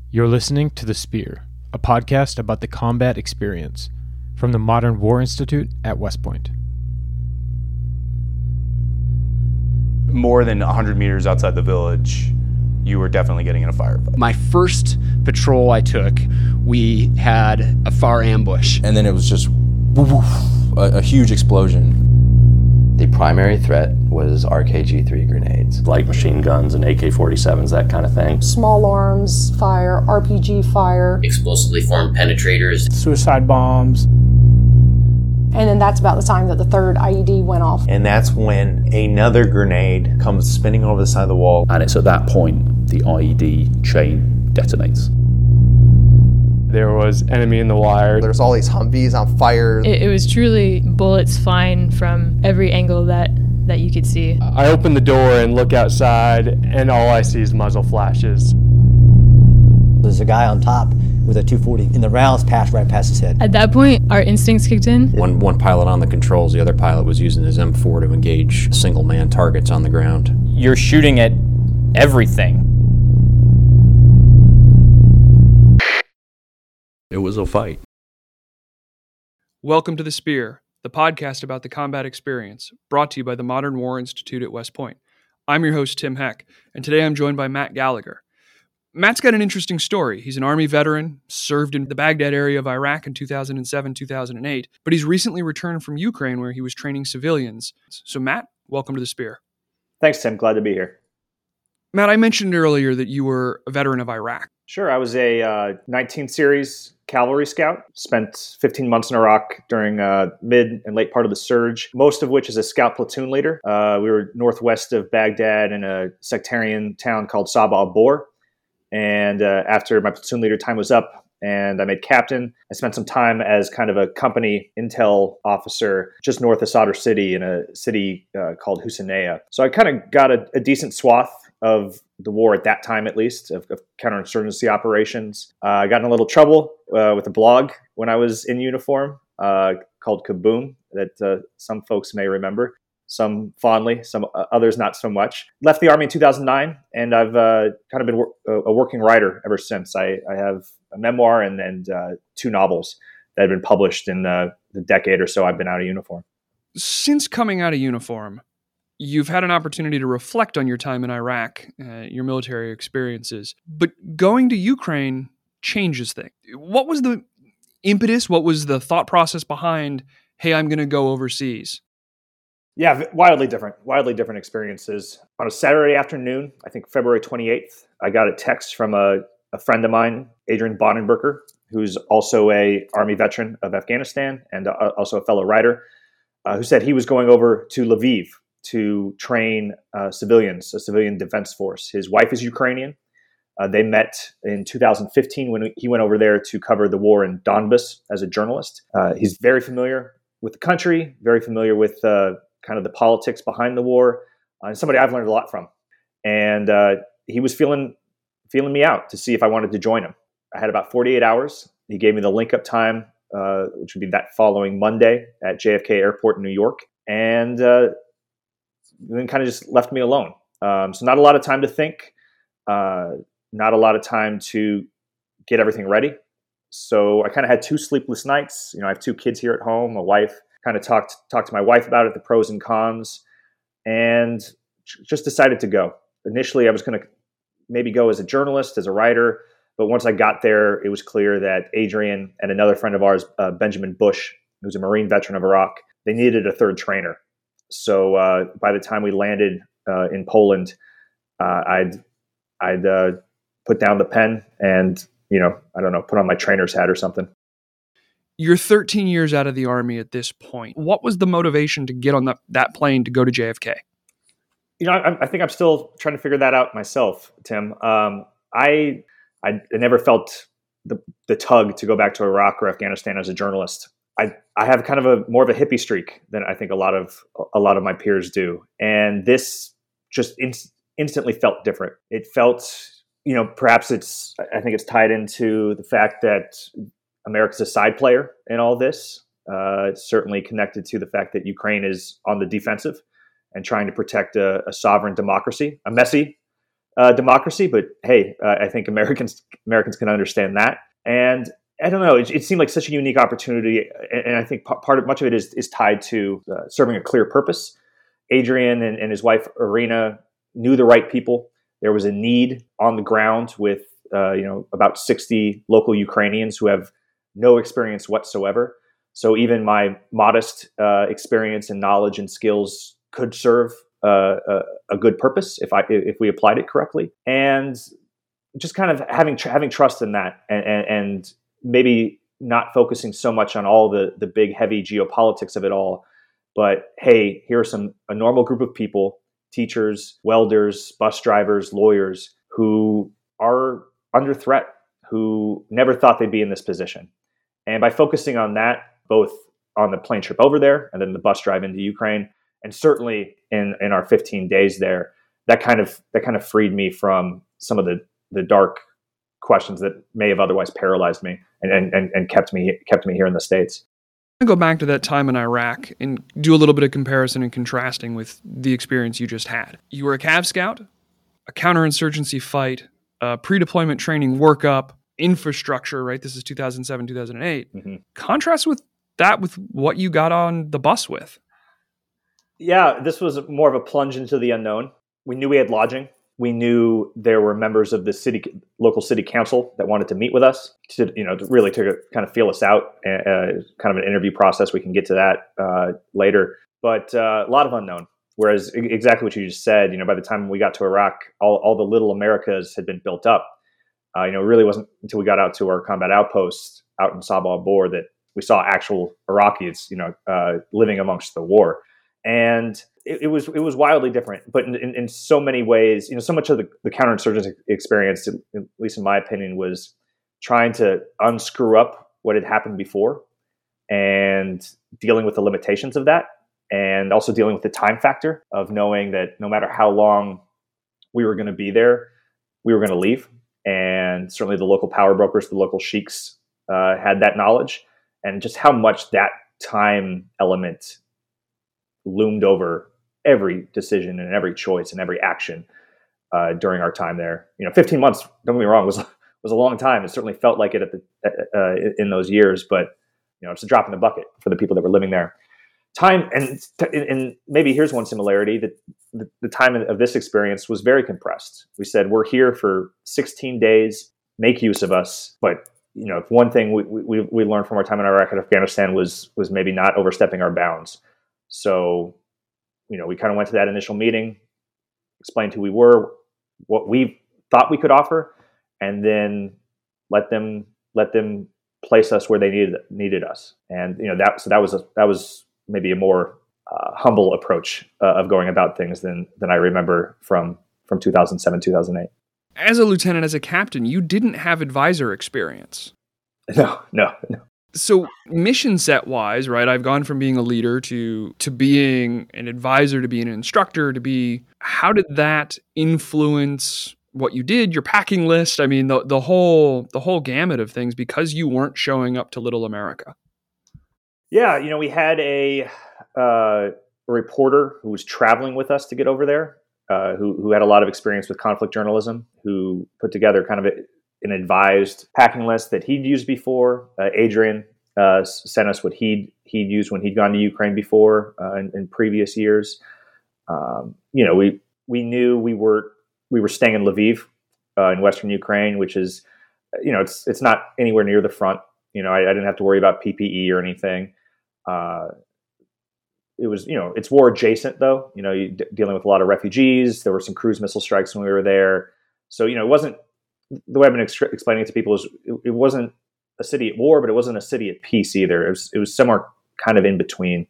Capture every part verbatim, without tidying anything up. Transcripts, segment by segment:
You're listening to The Spear, a podcast about the combat experience from the Modern War Institute at West Point. More than one hundred meters outside the village, you were definitely getting in a firefight. My first patrol I took, we had a far ambush. And then it was just woof, woof, a, a huge explosion. The primary threat was R K G three grenades. Light machine guns and A K forty-sevens, that kind of thing. Small arms fire, R P G fire. Explosively formed penetrators. Suicide bombs. And then that's about the time that the third I E D went off. And that's when another grenade comes spinning over the side of the wall. And it's at that point the I E D chain detonates. There was enemy in the wire. There's all these Humvees on fire. It, it was truly bullets flying from every angle that, that you could see. I open the door and look outside, and all I see is muzzle flashes. There's a guy on top with a two forty, and the rounds passed right past his head. At that point, our instincts kicked in. One, one pilot on the controls, the other pilot was using his M four to engage single-man targets on the ground. You're shooting at everything. It was a fight. Welcome to The Spear, the podcast about the combat experience, brought to you by the Modern War Institute at West Point. I'm your host, Tim Heck, and today I'm joined by Matt Gallagher. Matt's got an interesting story. He's an Army veteran, served in the Baghdad area of Iraq in two thousand seven, two thousand eight, but he's recently returned from Ukraine where he was training civilians. So Matt, welcome to The Spear. Thanks, Tim. Glad to be here. Matt, I mentioned earlier that you were a veteran of Iraq. Sure. I was a uh, nineteen series cavalry scout. Spent fifteen months in Iraq during uh, mid and late part of the surge, most of which as a scout platoon leader. Uh, we were northwest of Baghdad in a sectarian town called Sabah al-Bor. And uh, after my platoon leader time was up and I made captain, I spent some time as kind of a company intel officer just north of Sadr City in a city uh, called Husseiniya. So I kind of got a, a decent swath of the war at that time, at least, of, of counterinsurgency operations. Uh, I got in a little trouble uh, with a blog when I was in uniform uh, called Kaboom that uh, some folks may remember. Some fondly, some uh, others not so much. Left the Army in two thousand nine, and I've uh, kind of been wor- a working writer ever since. I, I have a memoir and, and uh, two novels that have been published in the, the decade or so I've been out of uniform. Since coming out of uniform, you've had an opportunity to reflect on your time in Iraq, uh, your military experiences, but going to Ukraine changes things. What was the impetus? What was the thought process behind, hey, I'm going to go overseas? Yeah, wildly different, wildly different experiences. On a Saturday afternoon, I think February twenty-eighth, I got a text from a, a friend of mine, Adrian Bonenberger, who's also a Army veteran of Afghanistan and uh, also a fellow writer, uh, who said he was going over to Lviv to train uh, civilians, a civilian defense force. His wife is Ukrainian. Uh, they met in two thousand fifteen when he went over there to cover the war in Donbas as a journalist. Uh, he's very familiar with the country, very familiar with uh, kind of the politics behind the war, uh, and somebody I've learned a lot from. And uh, he was feeling feeling me out to see if I wanted to join him. I had about forty-eight hours. He gave me the link-up time, uh, which would be that following Monday at J F K Airport in New York. And uh, then kind of just left me alone. Um, so not a lot of time to think, uh, not a lot of time to get everything ready. So I kind of had two sleepless nights. You know, I have two kids here at home, a wife. Kind of talked talked to my wife about it, the pros and cons, and just decided to go. Initially, I was going to maybe go as a journalist, as a writer, but once I got there, it was clear that Adrian and another friend of ours, uh, Benjamin Bush, who's a Marine veteran of Iraq, they needed a third trainer. So uh, by the time we landed uh, in Poland, uh, I'd I'd uh, put down the pen and, you know, I don't know, put on my trainer's hat or something. You're thirteen years out of the Army at this point. What was the motivation to get on that, that plane to go to J F K? You know, I, I think I'm still trying to figure that out myself, Tim. Um, I I never felt the the tug to go back to Iraq or Afghanistan as a journalist. I, I have kind of a more of a hippie streak than I think a lot of a lot of my peers do, and this just in, instantly felt different. It felt, you know, perhaps it's I think it's tied into the fact that America's a side player in all this. Uh, it's certainly connected to the fact that Ukraine is on the defensive and trying to protect a, a sovereign democracy, a messy uh, democracy, but hey, uh, I think Americans Americans can understand that. And I don't know, it, it seemed like such a unique opportunity, and, and I think p- part of much of it is is tied to uh, serving a clear purpose. Adrian and, and his wife Irina knew the right people. There was a need on the ground with uh, you know about sixty local Ukrainians who have no experience whatsoever. So even my modest uh, experience and knowledge and skills could serve uh, a, a good purpose if I if we applied it correctly. And just kind of having tr- having trust in that, and, and, and maybe not focusing so much on all the the big heavy geopolitics of it all. But hey, here are some a normal group of people, teachers, welders, bus drivers, lawyers, who are under threat, who never thought they'd be in this position. And by focusing on that, both on the plane trip over there and then the bus drive into Ukraine, and certainly in, in our fifteen days there, that kind of that kind of freed me from some of the, the dark questions that may have otherwise paralyzed me and, and, and kept me kept me here in the States. I'm going to go back to that time in Iraq and do a little bit of comparison and contrasting with the experience you just had. You were a Cav Scout, a counterinsurgency fight, a pre-deployment training workup, infrastructure, right? This is two thousand seven, two thousand eight. Mm-hmm. Contrast with that with what you got on the bus with. Yeah, this was more of a plunge into the unknown. We knew we had lodging. We knew there were members of the city, local city council that wanted to meet with us to, you know, to really to kind of feel us out, uh, kind of an interview process. We can get to that uh, later, but uh, a lot of unknown. Whereas exactly what you just said, you know, by the time we got to Iraq, all, all the little Americas had been built up. Uh, you know, it really wasn't until we got out to our combat outpost out in Sabah Bor that we saw actual Iraqis, you know, uh, living amongst the war. And it, it was it was wildly different, but in, in, in so many ways, you know, so much of the, the counterinsurgency experience, at least in my opinion, was trying to unscrew up what had happened before and dealing with the limitations of that, and also dealing with the time factor of knowing that no matter how long we were going to be there, we were going to leave. And certainly the local power brokers, the local sheiks uh, had that knowledge, and just how much that time element loomed over every decision and every choice and every action uh, during our time there. You know, fifteen months, don't get me wrong, was was a long time. It certainly felt like it at the, uh, in those years, but you know, it's a drop in the bucket for the people that were living there. Time, and and maybe here's one similarity, that the, the time of this experience was very compressed. We said, we're here for sixteen days, make use of us. But you know, if one thing we, we we learned from our time in Iraq and Afghanistan was was maybe not overstepping our bounds. So, you know, we kind of went to that initial meeting, explained who we were, what we thought we could offer, and then let them let them place us where they needed needed us. And you know, that so that was a, that was maybe a more uh, humble approach uh, of going about things than than I remember from from two thousand seven, two thousand eight. As a lieutenant, as a captain, you didn't have advisor experience. No, no, no. So mission set wise, right, I've gone from being a leader to to being an advisor, to being an instructor, to be, how did that influence what you did, your packing list? I mean, the the whole the whole gamut of things, because you weren't showing up to Little America. Yeah, you know, we had a, uh, a reporter who was traveling with us to get over there, uh, who who had a lot of experience with conflict journalism, who put together kind of a, an advised packing list that he'd used before. Uh, Adrian uh, sent us what he'd he'd used when he'd gone to Ukraine before uh, in, in previous years. Um, you know, we we knew we were we were staying in Lviv uh, in Western Ukraine, which is, you know, it's it's not anywhere near the front. You know, I, I didn't have to worry about P P E or anything. Uh, it was, you know, it's war adjacent though. You know, you, d- dealing with a lot of refugees. There were some cruise missile strikes when we were there. So, you know, it wasn't, the way I've been ex- explaining it to people is it, it wasn't a city at war, but it wasn't a city at peace either. It was, it was somewhere kind of in between.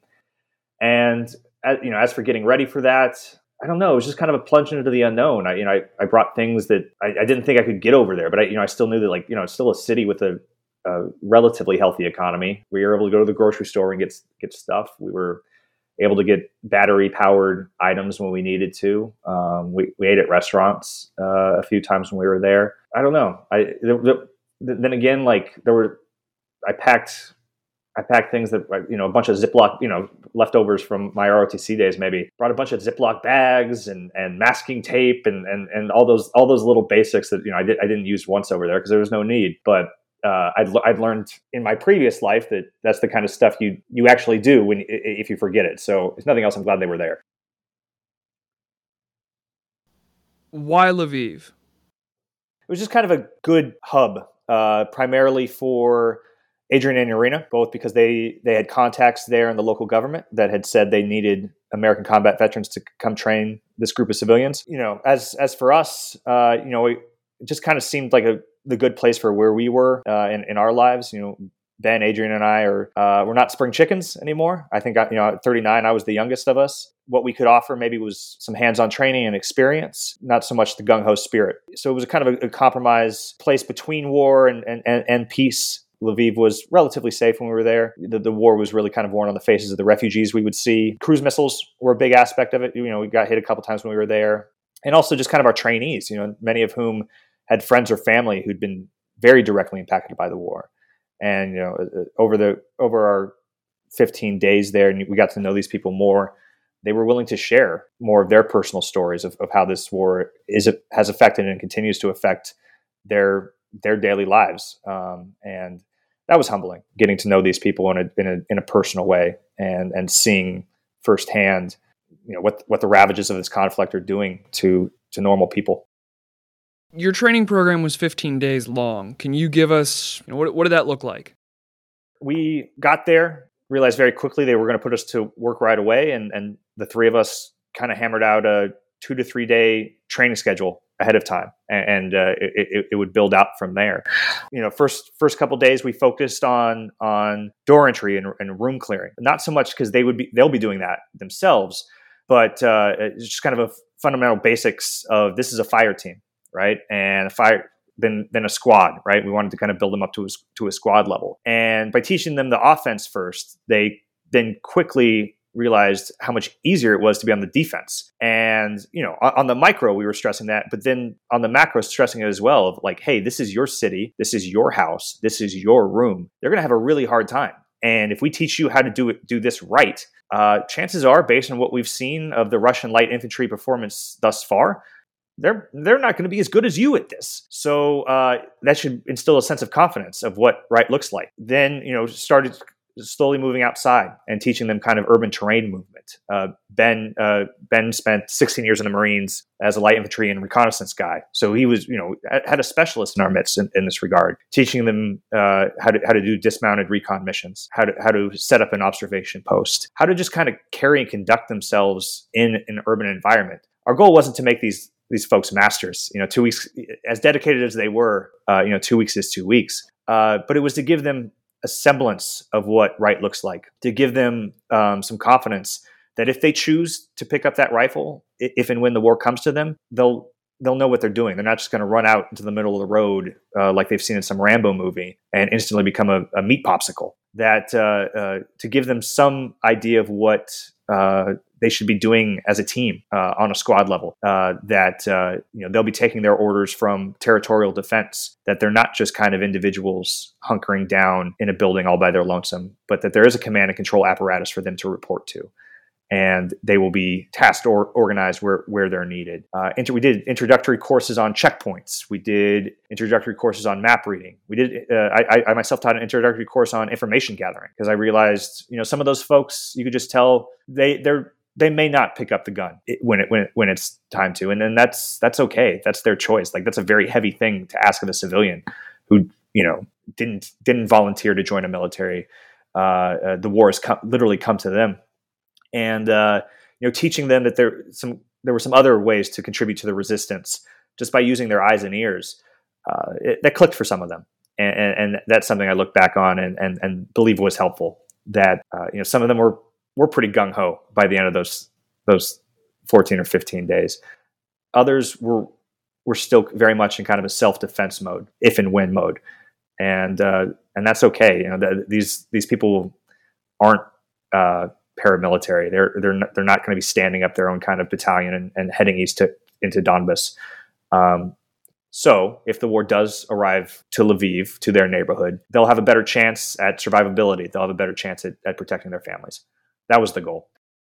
And, as, you know, as for getting ready for that, I don't know. It was just kind of a plunge into the unknown. I, you know, I, I brought things that I, I didn't think I could get over there, but I, you know, I still knew that, like, you know, it's still a city with a, a relatively healthy economy. We were able to go to the grocery store and get, get stuff. We were able to get battery powered items when we needed to. Um, we, we ate at restaurants uh, a few times when we were there. I don't know. I the, the, then again, like there were, I packed, I packed things that, you know, a bunch of Ziploc, you know, leftovers from my R O T C days, maybe. Brought a bunch of Ziploc bags and, and masking tape and, and, and all those all those little basics that, you know, I, did, I didn't use once over there because there was no need. But uh, I'd, I'd learned in my previous life that that's the kind of stuff you you actually do when if you forget it. So if nothing else, I'm glad they were there. Why Lviv? It was just kind of a good hub, uh, primarily for Adrian and Irina, both because they, they had contacts there in the local government that had said they needed American combat veterans to come train this group of civilians. You know, as as for us, uh, you know, it just kind of seemed like a the good place for where we were uh, in, in our lives. You know, Ben, Adrian, and I are uh, we're not spring chickens anymore. I think, you know, at thirty-nine, I was the youngest of us. What we could offer maybe was some hands-on training and experience, not so much the gung-ho spirit. So it was a kind of a, a compromise place between war and, and, and, and peace. Lviv was relatively safe when we were there. The, the war was really kind of worn on the faces of the refugees we would see. Cruise missiles were a big aspect of it. You know, we got hit a couple times when we were there. And also just kind of our trainees, you know, many of whom had friends or family who'd been very directly impacted by the war. And, you know, over the over our fifteen days there, and we got to know these people more, they were willing to share more of their personal stories of, of how this war is has affected and continues to affect their their daily lives. Um, and that was humbling, getting to know these people in a in a in a personal way and and seeing firsthand, you know, what what the ravages of this conflict are doing to to normal people. Your training program was fifteen days long. Can you give us, you know, what what did that look like? We got there, realized very quickly they were going to put us to work right away, and and the three of us kind of hammered out a two to three day training schedule ahead of time, and, and uh, it, it would build out from there. You know, first first couple of days we focused on on door entry and, and room clearing. Not so much because they would be they'll be doing that themselves, but uh, it's just kind of a fundamental basics of this is a fire team, right? And a fire then then a squad, right? We wanted to kind of build them up to a, to a squad level, and by teaching them the offense first, they then quickly realized how much easier it was to be on the defense. And, you know, on, on the micro, we were stressing that, but then on the macro, stressing it as well of like, hey, this is your city. This is your house. This is your room. They're going to have a really hard time. And if we teach you how to do it, do this right, uh, chances are, based on what we've seen of the Russian light infantry performance thus far, they're they're not going to be as good as you at this. So uh, that should instill a sense of confidence of what right looks like. Then, you know, started slowly moving outside and teaching them kind of urban terrain movement. Uh, Ben uh, Ben spent sixteen years in the Marines as a light infantry and reconnaissance guy, so he was, you know, had a specialist in our midst in, in this regard, teaching them uh, how to how to do dismounted recon missions, how to how to set up an observation post, how to just kind of carry and conduct themselves in an urban environment. Our goal wasn't to make these these folks masters. You know, two weeks, as dedicated as they were, uh, you know, two weeks is two weeks, uh, but it was to give them a semblance of what right looks like, to give them um, some confidence that if they choose to pick up that rifle, if and when the war comes to them, they'll they'll know what they're doing. They're not just going to run out into the middle of the road uh, like they've seen in some Rambo movie and instantly become a, a meat popsicle. That uh, uh, to give them some idea of what uh, they should be doing as a team uh, on a squad level. Uh, that uh, you know, they'll be taking their orders from territorial defense. That they're not just kind of individuals hunkering down in a building all by their lonesome, but that there is a command and control apparatus for them to report to, and they will be tasked or organized where where they're needed. Uh, inter- we did introductory courses on checkpoints. We did introductory courses on map reading. We did. Uh, I, I myself taught an introductory course on information gathering because I realized, you know, some of those folks, you could just tell they they're they may not pick up the gun when it when it, when it's time to, and then that's that's okay. That's their choice. Like, that's a very heavy thing to ask of a civilian who, you know, didn't didn't volunteer to join a military. Uh, uh, the war has come, literally come to them, and uh, you know, teaching them that there some there were some other ways to contribute to the resistance just by using their eyes and ears. Uh, it, that clicked for some of them, and, and, and that's something I look back on and and, and believe was helpful. That uh, you know, some of them were. We're pretty gung-ho by the end of those those fourteen or fifteen days. Others were were still very much in kind of a self-defense mode, if and when mode, and uh, and that's okay. You know, the, these these people aren't uh, paramilitary. They're they're not, they're not going to be standing up their own kind of battalion and, and heading east to into Donbas. Um, So if the war does arrive to Lviv, to their neighborhood, they'll have a better chance at survivability. They'll have a better chance at, at protecting their families. That was the goal.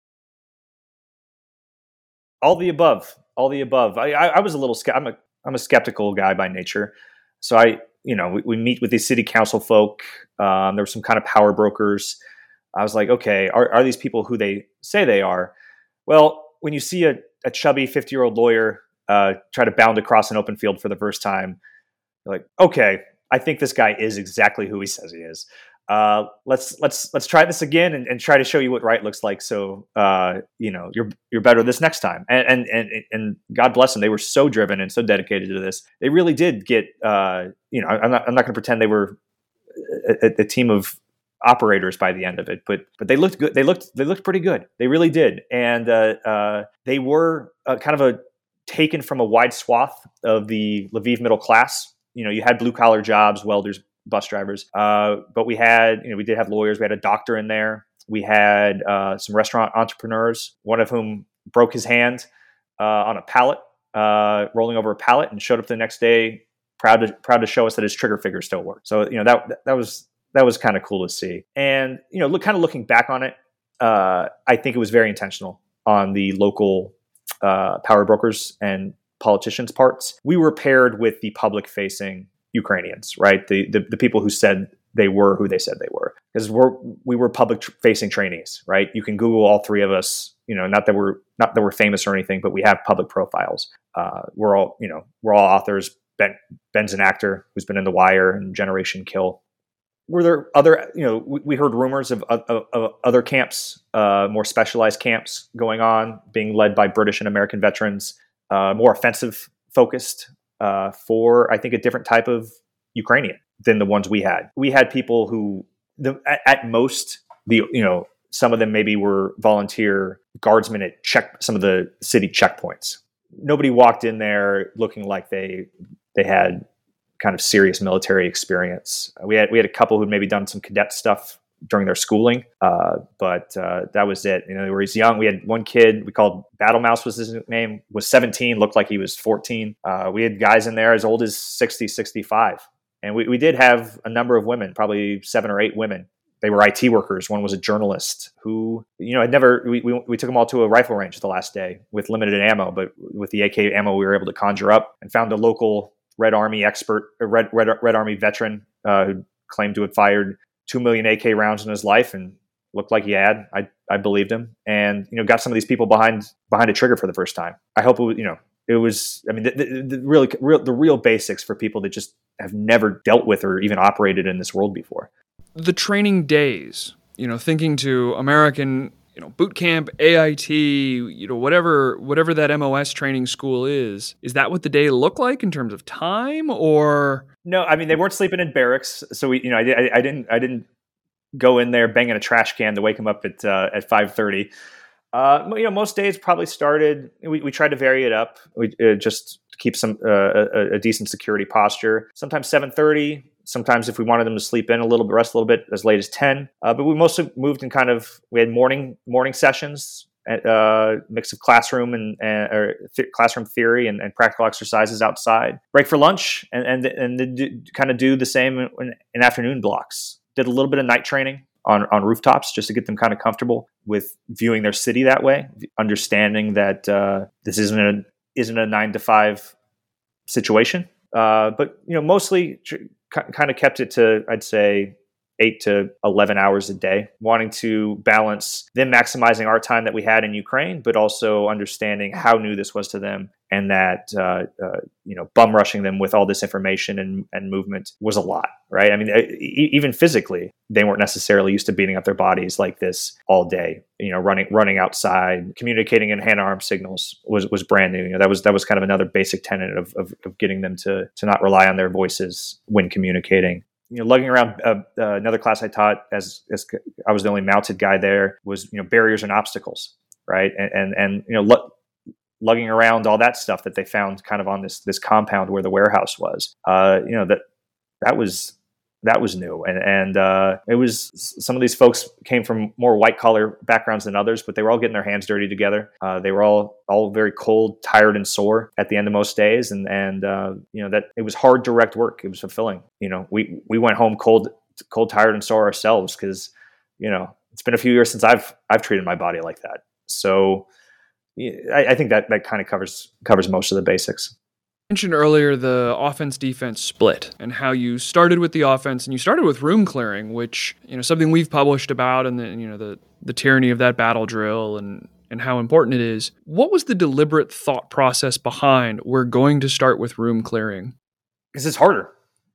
All the above, all the above. I, I, I was a little, I'm a, I'm a skeptical guy by nature. So I, you know, we, we meet with these city council folk. Um, there were some kind of power brokers. I was like, okay, are, are these people who they say they are? Well, when you see a, a chubby fifty-year-old lawyer uh, try to bound across an open field for the first time, you're like, okay, I think this guy is exactly who he says he is. Uh, let's let's let's try this again and, and try to show you what right looks like. So uh, you know you're you're better this next time. And and and and God bless them. They were so driven and so dedicated to this. They really did get. Uh, you know, I'm not I'm not going to pretend they were a, a team of operators by the end of it, but but they looked good. They looked they looked pretty good. They really did. And uh, uh, they were uh, kind of a taken from a wide swath of the Lviv middle class. You know, you had blue collar jobs, welders, bus drivers, uh, but we had, you know, we did have lawyers. We had a doctor in there. We had uh, some restaurant entrepreneurs, one of whom broke his hand uh, on a pallet, uh, rolling over a pallet, and showed up the next day, proud to proud to show us that his trigger finger still worked. So, you know, that that was that was kind of cool to see. And, you know, look, kind of looking back on it, uh, I think it was very intentional on the local uh, power brokers and politicians' parts. We were paired with the public-facing Ukrainians, right? The, the the people who said they were who they said they were, because we're we were public facing trainees, right? You can Google all three of us. You know, not that we're not that we're famous or anything, but we have public profiles. Uh, we're all you know we're all authors. Ben Ben's an actor who's been in The Wire and Generation Kill. Were there other you know we, we heard rumors of, of, of other camps, uh, more specialized camps going on, being led by British and American veterans, uh, more offensive focused. Uh, for, I think, a different type of Ukrainian than the ones we had. We had people who, the, at, at most, the you know, some of them maybe were volunteer guardsmen at check some of the city checkpoints. Nobody walked in there looking like they they had kind of serious military experience. We had we had a couple who'd maybe done some cadet stuff during their schooling, uh, but uh, that was it. You know, they were he's young. We had one kid we called Battle Mouse was his name, was seventeen, looked like he was fourteen. Uh, we had guys in there as old as sixty, sixty-five. And we, we did have a number of women, probably seven or eight women. They were I T workers. One was a journalist who, you know, had never, we, we, we took them all to a rifle range the last day with limited ammo, but with the A K ammo we were able to conjure up, and found a local Red Army expert, a Red, Red, Red Army veteran uh, who claimed to have fired two million A K rounds in his life, and looked like he had. I I believed him, and you know got some of these people behind behind a trigger for the first time. I hope it was, you know it was. I mean, the, the, the really real the real basics for people that just have never dealt with or even operated in this world before. The training days, you know, thinking to American, you know, boot camp, A I T, you know, whatever whatever that M O S training school is. Is that what the day looked like in terms of time, or? No, I mean, they weren't sleeping in barracks, so we, you know, I, I, I didn't, I didn't go in there banging a trash can to wake them up at uh, at five thirty. Uh, you know, most days probably started. We, we tried to vary it up, we uh, just to keep some uh, a, a decent security posture. Sometimes seven thirty. Sometimes if we wanted them to sleep in a little bit, rest a little bit, as late as ten. Uh, but we mostly moved in kind of. We had morning morning sessions. Uh, mix of classroom and, and or th- classroom theory and, and practical exercises outside. Break for lunch, and and and do, kind of do the same in, in afternoon blocks. Did a little bit of night training on on rooftops just to get them kind of comfortable with viewing their city that way, understanding that uh, this isn't a isn't a nine to five situation. Uh, but you know, mostly tr- kind of kept it to, I'd say, eight to eleven hours a day, wanting to balance them maximizing our time that we had in Ukraine, but also understanding how new this was to them, and that, uh, uh, you know, bum rushing them with all this information and, and movement was a lot, right? I mean, e- even physically, they weren't necessarily used to beating up their bodies like this all day, you know, running, running outside, communicating in hand arm signals was, was brand new. You know, that was, that was kind of another basic tenet of, of, of getting them to, to not rely on their voices when communicating. You know, lugging around uh, uh, another class I taught, as as I was the only mounted guy there, was, you know, barriers and obstacles, right? And and, and you know, lu- lugging around all that stuff that they found kind of on this this compound where the warehouse was. Uh, you know, that that was that was new. And, and uh, it was, some of these folks came from more white collar backgrounds than others, but they were all getting their hands dirty together. Uh, they were all, all very cold, tired, and sore at the end of most days. And, and uh, you know, that it was hard, direct work. It was fulfilling. You know, we, we went home cold, cold, tired, and sore ourselves because, you know, it's been a few years since I've, I've treated my body like that. So I, I think that, that kind of covers, covers most of the basics. Mentioned earlier the offense-defense split and how you started with the offense and you started with room clearing, which, you know, something we've published about, and then, you know, the, the tyranny of that battle drill and, and how important it is. What was the deliberate thought process behind we're going to start with room clearing? Because it's harder.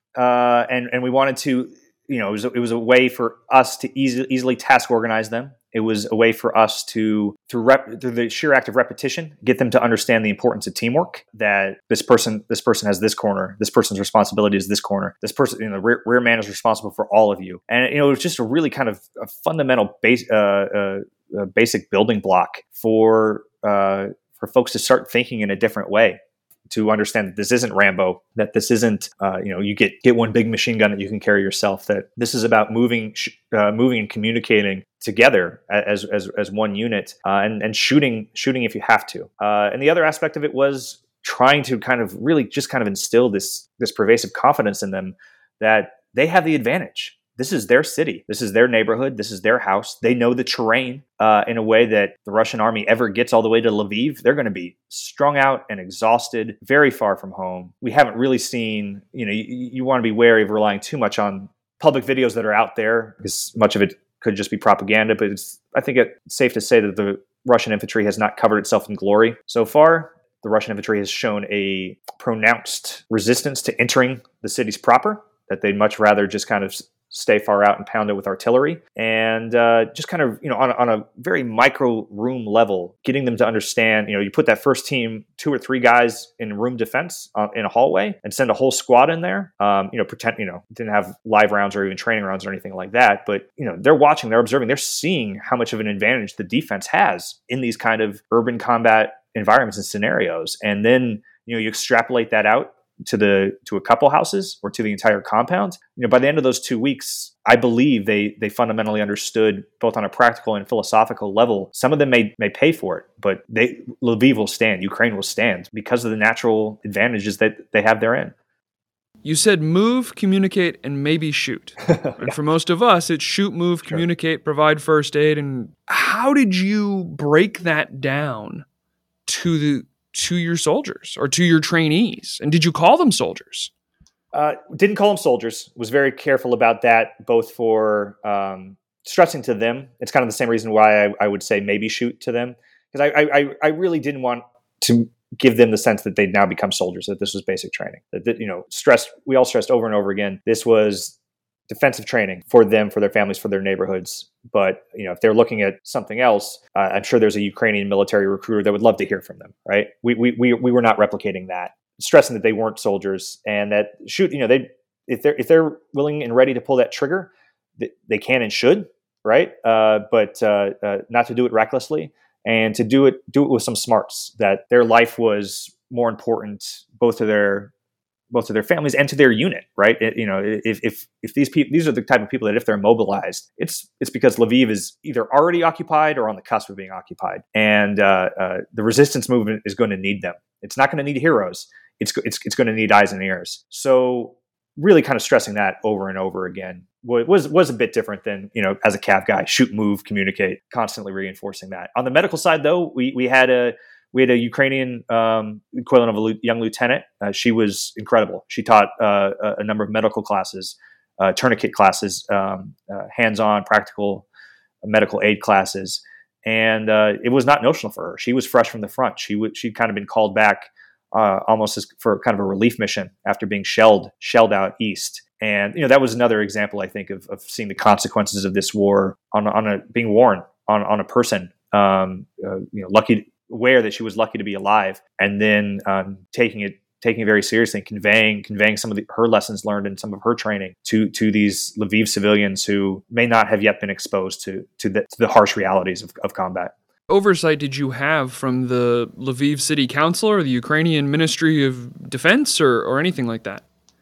Uh, and, and we wanted to, you know, it was, a, it was a way for us to easily, easily task organize them. It was a way for us to, through, rep, through the sheer act of repetition, get them to understand the importance of teamwork. That this person, this person has this corner. This person's responsibility is this corner. This person, you know, the rear, rear man is responsible for all of you. And you know, it was just a really kind of a fundamental base, uh, uh, uh, basic building block for uh, for folks to start thinking in a different way. To understand that this isn't Rambo, that this isn't, uh, you know, you get get one big machine gun that you can carry yourself. That this is about moving, sh- uh, moving and communicating together as as as one unit, uh, and and shooting shooting if you have to. Uh, and the other aspect of it was trying to kind of really just kind of instill this this pervasive confidence in them that they have the advantage. This is their city. This is their neighborhood. This is their house. They know the terrain uh, in a way that the Russian army ever gets all the way to Lviv. They're going to be strung out and exhausted, very far from home. We haven't really seen, you know, you, you want to be wary of relying too much on public videos that are out there because much of it could just be propaganda. But it's, I think it's safe to say that the Russian infantry has not covered itself in glory so far. The Russian infantry has shown a pronounced resistance to entering the cities proper, that they'd much rather just kind of stay far out and pound it with artillery, and uh, just kind of, you know, on a, on a very micro room level, getting them to understand, you know, you put that first team, two or three guys in room defense uh, in a hallway and send a whole squad in there, um, you know, pretend, you know, didn't have live rounds or even training rounds or anything like that. But, you know, they're watching, they're observing, they're seeing how much of an advantage the defense has in these kind of urban combat environments and scenarios. And then, you know, you extrapolate that out to the to a couple houses or to the entire compound. You know, by the end of those two weeks, I believe they they fundamentally understood, both on a practical and philosophical level. Some of them may may pay for it, but they Lviv will stand, Ukraine will stand because of the natural advantages that they have therein. You said move, communicate, and maybe shoot. And yeah. For most of us, it's shoot, move, sure. communicate, provide first aid. And how did you break that down to the to your soldiers or to your trainees? And did you call them soldiers? Uh, didn't call them soldiers. Was very careful about that, both for um, stressing to them. It's kind of the same reason why I, I would say maybe shoot to them. Because I, I, I really didn't want to give them the sense that they'd now become soldiers, that this was basic training. That, that you know, stressed, we all stressed over and over again, this was defensive training for them, for their families, for their neighborhoods. But, you know, if they're looking at something else, uh, I'm sure there's a Ukrainian military recruiter that would love to hear from them, right? We we we we were not replicating that, stressing that they weren't soldiers and that shoot, you know, they if they're if they're willing and ready to pull that trigger, they, they can and should, right? Uh, but uh, uh, not to do it recklessly and to do it do it with some smarts. That their life was more important, both to their both to their families and to their unit, right? It, you know, if if if these people, these are the type of people that if they're mobilized, it's it's because Lviv is either already occupied or on the cusp of being occupied, and uh, uh, the resistance movement is going to need them. It's not going to need heroes. It's it's it's going to need eyes and ears. So really, kind of stressing that over and over again was was a bit different than, you know, as a Cav guy, shoot, move, communicate, constantly reinforcing that. On the medical side, though, we we had a We had a Ukrainian um, equivalent of a young lieutenant. Uh, she was incredible. She taught uh, a number of medical classes, uh, tourniquet classes, um, uh, hands-on practical medical aid classes. And uh, it was not notional for her. She was fresh from the front. She w- she'd kind of been called back uh, almost as for kind of a relief mission after being shelled, shelled out east. And, you know, that was another example, I think, of, of seeing the consequences of this war on, on a, being worn on, on a person. Um, uh, you know, lucky aware that she was lucky to be alive, and then um, taking it taking it very seriously, and conveying conveying some of the, her lessons learned and some of her training to to these Lviv civilians who may not have yet been exposed to to the, to the harsh realities of, of combat. Oversight did you have from the Lviv City Council or the Ukrainian Ministry of Defense or or anything like that?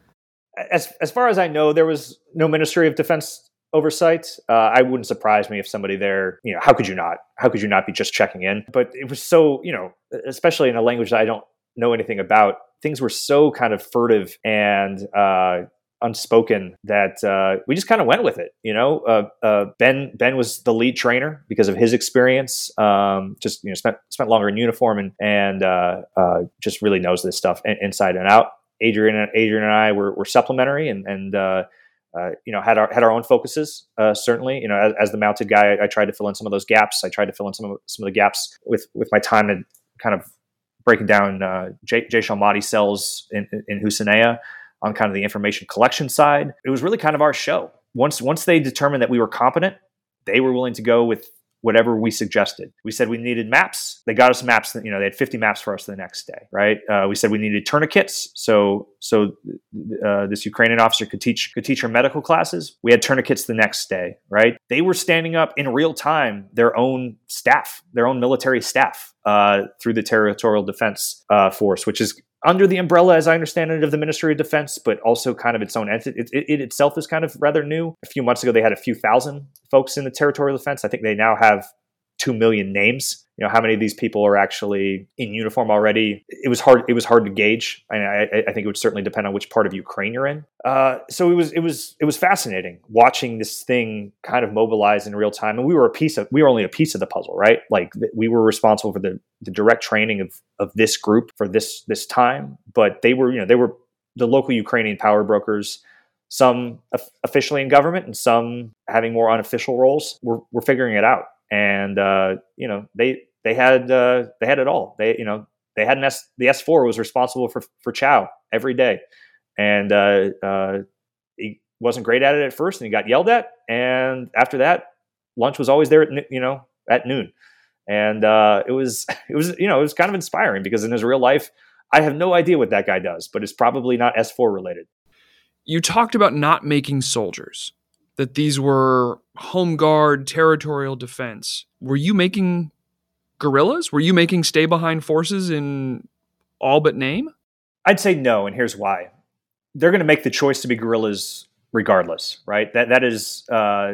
as as far as I know, there was no Ministry of Defense oversight. Uh, I wouldn't surprise me if somebody there, you know, how could you not? How could you not be just checking in? But it was so, you know, especially in a language that I don't know anything about, things were so kind of furtive and uh, unspoken that uh, we just kind of went with it. You know, uh, uh, Ben Ben was the lead trainer because of his experience. Um, just you know, spent spent longer in uniform and and uh, uh, just really knows this stuff inside and out. Adrian, Adrian and I were, were supplementary and and uh, uh, you know had our had our own focuses. Uh, certainly, you know, as, as the mounted guy, I, I tried to fill in some of those gaps. I tried to fill in some of some of the gaps with with my time and kind of breaking down uh, J- Jaish al-Mahdi cells in, in Husseiniya on kind of the information collection side. It was really kind of our show. Once once they determined that we were competent, they were willing to go with whatever we suggested. We said we needed maps. They got us maps. You know, they had fifty maps for us the next day, right? Uh, we said we needed tourniquets. So so uh, this Ukrainian officer could teach could teach her medical classes. We had tourniquets the next day, right? They were standing up in real time their own staff, their own military staff uh, through the Territorial Defense uh, Force, which is under the umbrella, as I understand it, of the Ministry of Defense, but also kind of its own entity. It, it, it itself is kind of rather new. A few months ago, they had a few thousand folks in the Territorial Defense. I think they now have two million names. You know, how many of these people are actually in uniform already? It was hard. It was hard to gauge. I, I, I think it would certainly depend on which part of Ukraine you're in. Uh, so it was, it was, it was fascinating watching this thing kind of mobilize in real time. And we were a piece of, we were only a piece of the puzzle, right? Like we were responsible for the, the direct training of of this group for this this time. But they were, you know, they were the local Ukrainian power brokers. Some officially in government and some having more unofficial roles. We're we're figuring it out. And uh, you know, they they had uh, they had it all. They you know they had an S. The S four was responsible for for chow every day, and uh, uh, he wasn't great at it at first, and he got yelled at. And after that, lunch was always there at you know at noon, and uh, it was it was you know it was kind of inspiring because in his real life, I have no idea what that guy does, but it's probably not S four related. You talked about not making soldiers. That these were home guard, territorial defense. Were you making guerrillas? Were you making stay behind forces in all but name? I'd say no, and here's why. They're going to make the choice to be guerrillas regardless, right? That that is uh,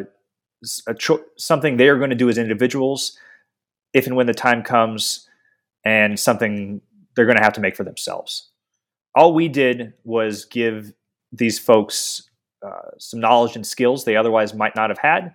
a cho- something they are going to do as individuals, if and when the time comes, and something they're going to have to make for themselves. All we did was give these folks Uh, some knowledge and skills they otherwise might not have had,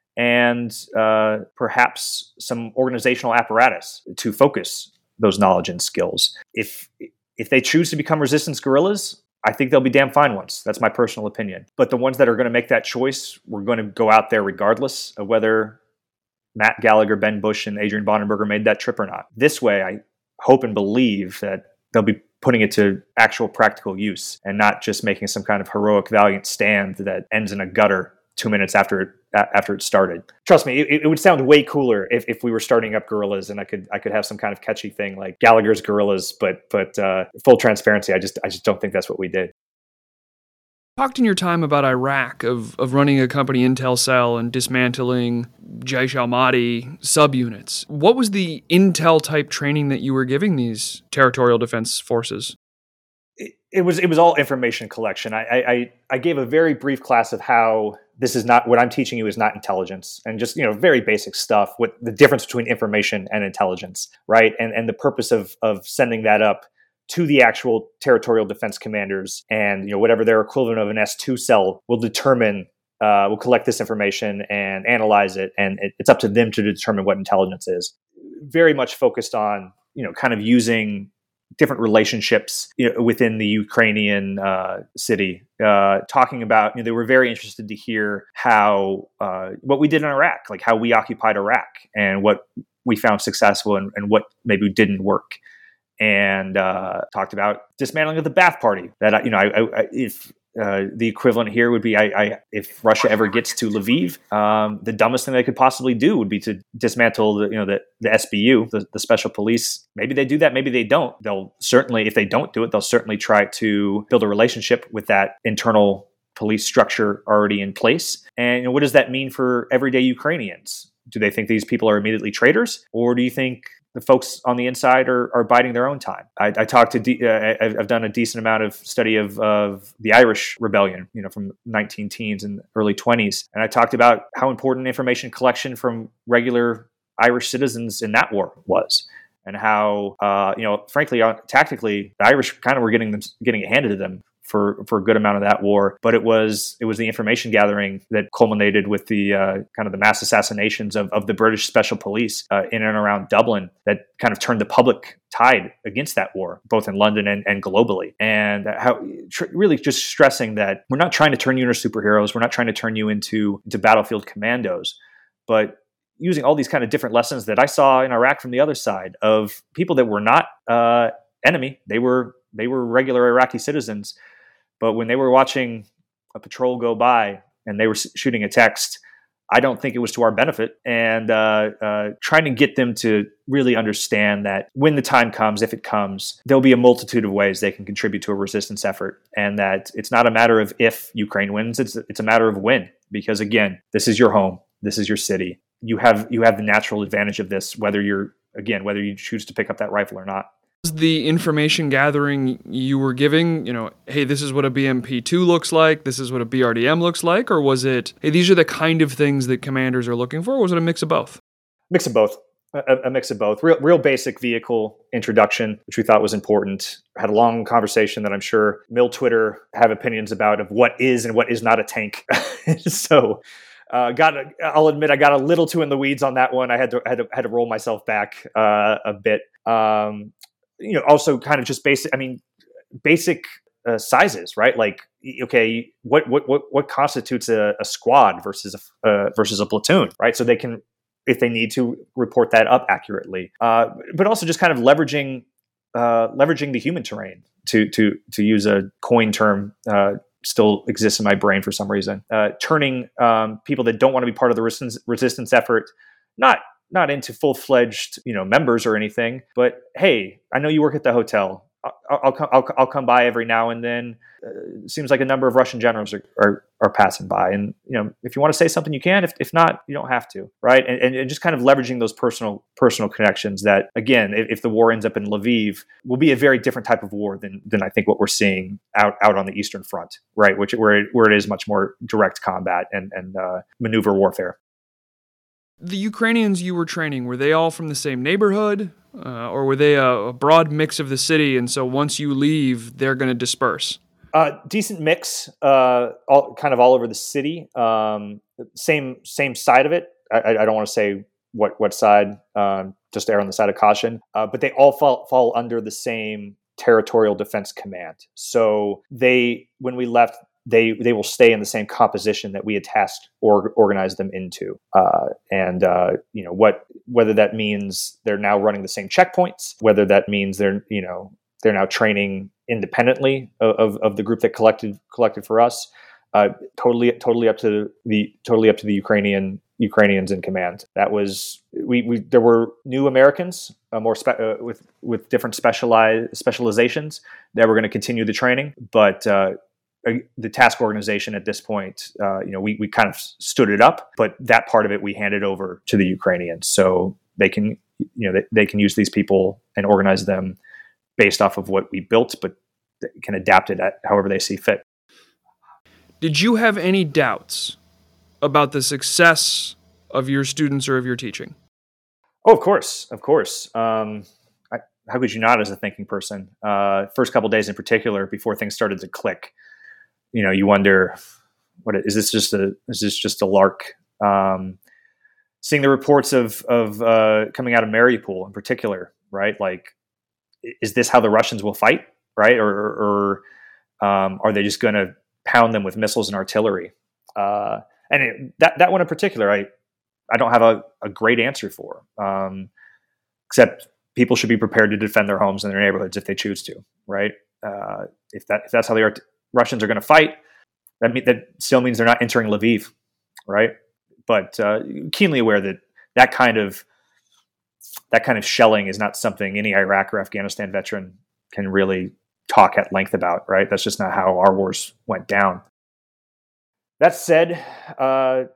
and uh, perhaps some organizational apparatus to focus those knowledge and skills. If if they choose to become resistance guerrillas, I think they'll be damn fine ones. That's my personal opinion. But the ones that are going to make that choice, we're going to go out there regardless of whether Matt Gallagher, Ben Bush, and Adrian Bonenberger made that trip or not. This way, I hope and believe that they'll be putting it to actual practical use and not just making some kind of heroic, valiant stand that ends in a gutter two minutes after it, after it started. Trust me, it, it would sound way cooler if, if we were starting up guerrillas and I could I could have some kind of catchy thing like Gallagher's Guerrillas, but but uh, full transparency, I just I just don't think that's what we did. Talked in your time about Iraq of, of running a company intel cell and dismantling Jaish al-Mahdi subunits. What was the intel type training that you were giving these territorial defense forces? It, it was it was all information collection. I, I I gave a very brief class of how this is not what I'm teaching you is not intelligence, and just you know very basic stuff. What the difference between information and intelligence, right? And and the purpose of of sending that up to the actual territorial defense commanders, and you know whatever their equivalent of an S two cell will determine, uh, will collect this information and analyze it, and it, it's up to them to determine what intelligence is. Very much focused on you know kind of using different relationships you know, within the Ukrainian uh, city. Uh, talking about, you know, they were very interested to hear how uh, what we did in Iraq, like how we occupied Iraq, and what we found successful, and, and what maybe didn't work. And uh, talked about dismantling of the Ba'ath Party. That you know, I, I, if uh, the equivalent here would be, I, I, if Russia ever gets to Lviv, um, the dumbest thing they could possibly do would be to dismantle the, you know, the, the S B U, the, the special police. Maybe they do that. Maybe they don't. They'll certainly, if they don't do it, they'll certainly try to build a relationship with that internal police structure already in place. And you know, what does that mean for everyday Ukrainians? Do they think these people are immediately traitors, or do you think the folks on the inside are, are biding their own time. I, I talked to, de- uh, I've done a decent amount of study of, of the Irish Rebellion, you know, from nineteen teens and early twenties. And I talked about how important information collection from regular Irish citizens in that war was. And how, uh, you know, frankly, uh, tactically, the Irish kind of were getting them, getting it handed to them for, for a good amount of that war. But it was it was the information gathering that culminated with the uh, kind of the mass assassinations of, of the British Special Police uh, in and around Dublin that kind of turned the public tide against that war, both in London and, and globally. And how tr- really just stressing that we're not trying to turn you into superheroes. We're not trying to turn you into, into battlefield commandos, but using all these kind of different lessons that I saw in Iraq from the other side of people that were not uh, enemy. They were they were regular Iraqi citizens, but when they were watching a patrol go by and they were shooting a text, I don't think it was to our benefit. And uh, uh, trying to get them to really understand that when the time comes, if it comes, there'll be a multitude of ways they can contribute to a resistance effort, and that it's not a matter of if Ukraine wins, it's it's a matter of when. Because again, this is your home, this is your city. You have you have the natural advantage of this, whether you're, again, whether you choose to pick up that rifle or not. The information gathering you were giving, you know, hey, this is what a B M P two looks like, this is what a B R D M looks like, or was it, hey, these are the kind of things that commanders are looking for, or was it a mix of both? Mix of both. A, a mix of both. Real, real basic vehicle introduction, which we thought was important. Had a long conversation that I'm sure Mill Twitter have opinions about of what is and what is not a tank. So... Uh, got. I'll admit I got a little too in the weeds on that one. I had to had to, had to roll myself back uh, a bit. Um, you know, also kind of just basic. I mean, basic uh, sizes, right? Like, okay, what what what what constitutes a, a squad versus a uh, versus a platoon, right? So they can, if they need to, report that up accurately. Uh, but also just kind of leveraging uh, leveraging the human terrain to to to use a coin term. Uh, still exists in my brain for some reason, uh, turning um, people that don't want to be part of the resistance, resistance effort, not not into full-fledged, you know, members or anything, but hey, I know you work at the hotel. I'll, I'll, come, I'll, I'll come by every now and then. Uh, seems like a number of Russian generals are, are are passing by, and you know, if you want to say something, you can. If if not, you don't have to, right? And, and, and just kind of leveraging those personal personal connections. That again, if, if the war ends up in Lviv, will be a very different type of war than than I think what we're seeing out out on the Eastern Front, right? Which where it, where it is much more direct combat and and uh, maneuver warfare. The Ukrainians you were training, were they all from the same neighborhood, uh, or were they a, a broad mix of the city? And so once you leave, they're going to disperse. Uh, decent mix, uh, all kind of all over the city. Um, same same side of it. I, I don't want to say what what side, um, just err on the side of caution. Uh, but they all fall fall under the same territorial defense command. So they, when we left, they they will stay in the same composition that we had tasked or organized them into. Uh, and uh, you know what, whether that means they're now running the same checkpoints, whether that means they're you know they're now training independently of, of the group that collected collected for us. Uh, totally, totally up to the totally up to the Ukrainian Ukrainians in command. That was we. we there were new Americans, uh, more spe- uh, with with different specialized specializations that were going to continue the training, but uh, the task organization at this point, uh, you know, we we kind of stood it up, but that part of it we handed over to the Ukrainians, so they can you know they, they can use these people and organize them based off of what we built, but they can adapt it at however they see fit. Did you have any doubts about the success of your students or of your teaching? Oh, of course, of course. Um, I, how could you not, as a thinking person? Uh, first couple of days in particular, before things started to click, you know, you wonder, what is this just a is this just a lark? Um, seeing the reports of of uh, coming out of Mariupol in particular, right? Like, is this how the Russians will fight, right? Or, or um, are they just going to pound them with missiles and artillery? Uh, and it, that that one in particular, I I don't have a, a great answer for, um, except people should be prepared to defend their homes and their neighborhoods if they choose to, right? Uh, if that if that's how the Art- Russians are going to fight, that mean, that still means they're not entering Lviv, right? But uh, keenly aware that that kind of that kind of shelling is not something any Iraq or Afghanistan veteran can really talk at length about, right? That's just not how our wars went down. That said, uh,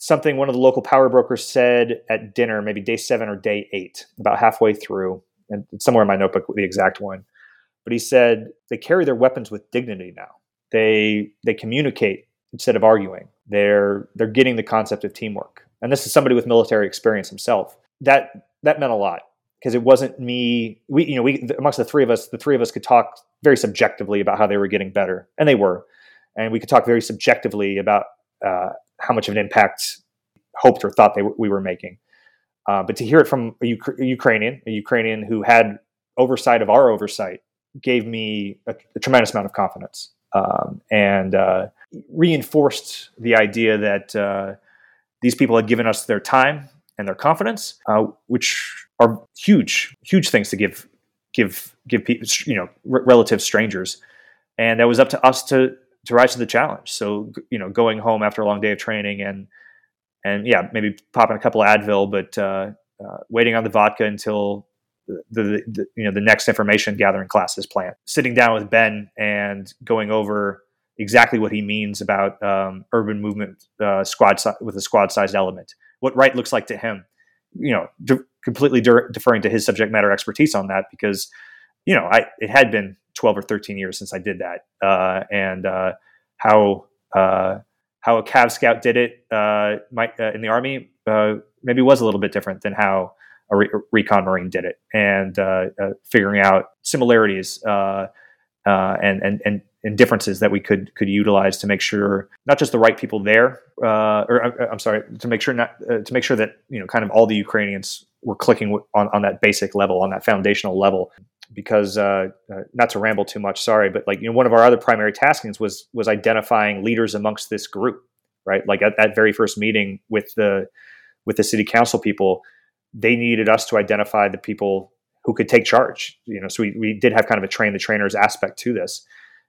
something one of the local power brokers said at dinner, maybe day seven or day eight, about halfway through, and it's somewhere in my notebook, the exact one. But he said they carry their weapons with dignity now. They they communicate instead of arguing. They're they're getting the concept of teamwork. And this is somebody with military experience himself. That that meant a lot because it wasn't me. We you know we amongst the three of us, the three of us could talk very subjectively about how they were getting better, and they were, and we could talk very subjectively about uh, how much of an impact hoped or thought they w- we were making. Uh, but to hear it from a, U- a Ukrainian, a Ukrainian who had oversight of our oversight, gave me a, a tremendous amount of confidence. Um, and uh, reinforced the idea that uh, these people had given us their time and their confidence, uh, which are huge, huge things to give, give, give people, you know, r- relative strangers. And that was up to us to to rise to the challenge. So, you know, going home after a long day of training and and yeah, maybe popping a couple of Advil, but uh, uh, waiting on the vodka until The, the, the you know the next information gathering class is planned. Sitting down with Ben and going over exactly what he means about um, urban movement uh, squad si- with a squad sized element, what right looks like to him. You know, de- completely de- deferring to his subject matter expertise on that because you know I it had been twelve or thirteen years since I did that, uh, and uh, how uh, how a Cav Scout did it uh, might uh, in the Army uh, maybe was a little bit different than how a re- recon Marine did it, and uh, uh, figuring out similarities uh, uh, and, and and and differences that we could could utilize to make sure not just the right people there, uh, or uh, I'm sorry, to make sure not uh, to make sure that you know kind of all the Ukrainians were clicking on, on that basic level, on that foundational level. Because uh, uh, not to ramble too much, sorry, but like you know one of our other primary taskings was was identifying leaders amongst this group, right? Like at that very first meeting with the with the city council people. They needed us to identify the people who could take charge, you know. So we, we did have kind of a train the trainers aspect to this.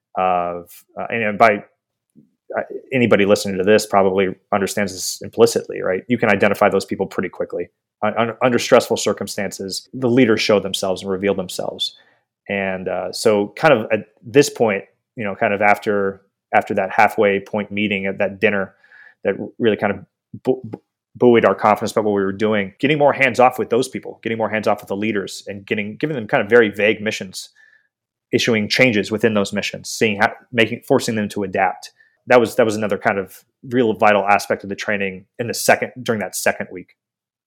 Of uh, and by uh, anybody listening to this probably understands this implicitly, right? You can identify those people pretty quickly uh, under stressful circumstances. The leaders show themselves and reveal themselves, and uh, so kind of at this point, you know, kind of after after that halfway point meeting at that dinner, that really kind of. Bu- buoyed our confidence about what we were doing, getting more hands off with those people, getting more hands off with the leaders and getting, giving them kind of very vague missions, issuing changes within those missions, seeing how, making, forcing them to adapt. That was, that was another kind of real vital aspect of the training in the second, during that second week.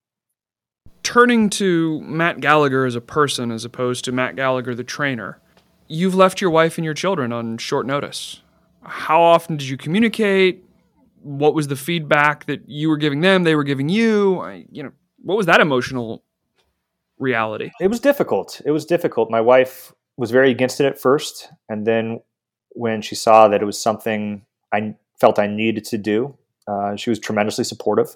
Turning to Matt Gallagher as a person, as opposed to Matt Gallagher, the trainer, you've left your wife and your children on short notice. How often did you communicate? What was the feedback that you were giving them, they were giving you? I, you know, what was that emotional reality? It was difficult. It was difficult. My wife was very against it at first. And then when she saw that it was something I felt I needed to do, uh, she was tremendously supportive.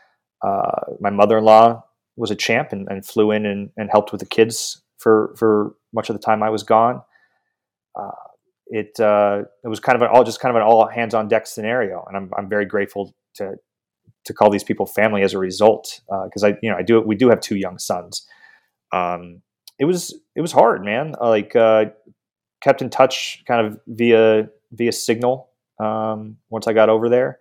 Uh, my mother-in-law was a champ and, and flew in and, and helped with the kids for, for much of the time I was gone. Uh, It uh, it was kind of an all just kind of an all hands on deck scenario, and I'm I'm very grateful to to call these people family as a result because uh, I you know I do we do have two young sons. Um, it was it was hard, man. Like uh, kept in touch kind of via via Signal um, once I got over there.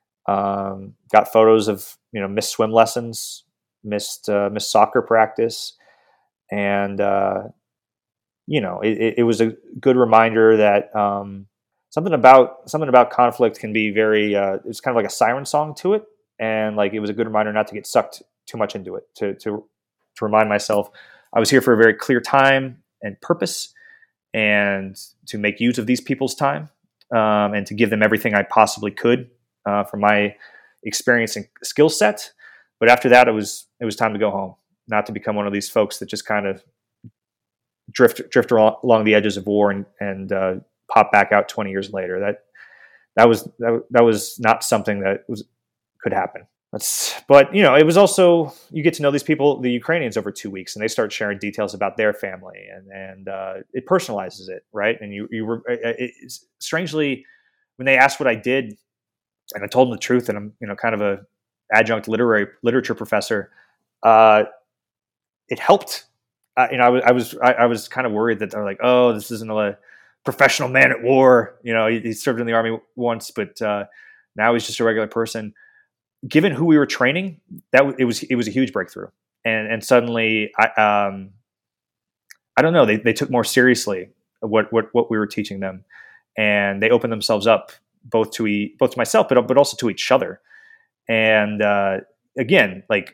Um, got photos of you know missed swim lessons, missed uh, missed soccer practice, and. Uh, You know, it, it was a good reminder that um, something about something about conflict can be very. Uh, it's kind of like a siren song to it, and like it was a good reminder not to get sucked too much into it. To to to remind myself, I was here for a very clear time and purpose, and to make use of these people's time, um, and to give them everything I possibly could uh, from my experience and skill set. But after that, it was it was time to go home, not to become one of these folks that just kind of drift drift along the edges of war and and uh, pop back out twenty years later. That that was that, that was not something that was could happen. That's but you know it was also you get to know these people, the Ukrainians, over two weeks, and they start sharing details about their family, and and uh, it personalizes it, right? And you you were it, it's, strangely when they asked what I did, and I told them the truth, and I'm you know kind of a adjunct literary literature professor. Uh, it helped. Uh, you know, I was I was I, I was kind of worried that they're like, oh, this isn't a professional man at war. You know, he, he served in the army once, but uh, now he's just a regular person. given who we were training, that w- it was it was a huge breakthrough. And and suddenly, I um, I don't know, they they took more seriously what what what we were teaching them, and they opened themselves up both to e- both to myself, but but also to each other. And uh, again, like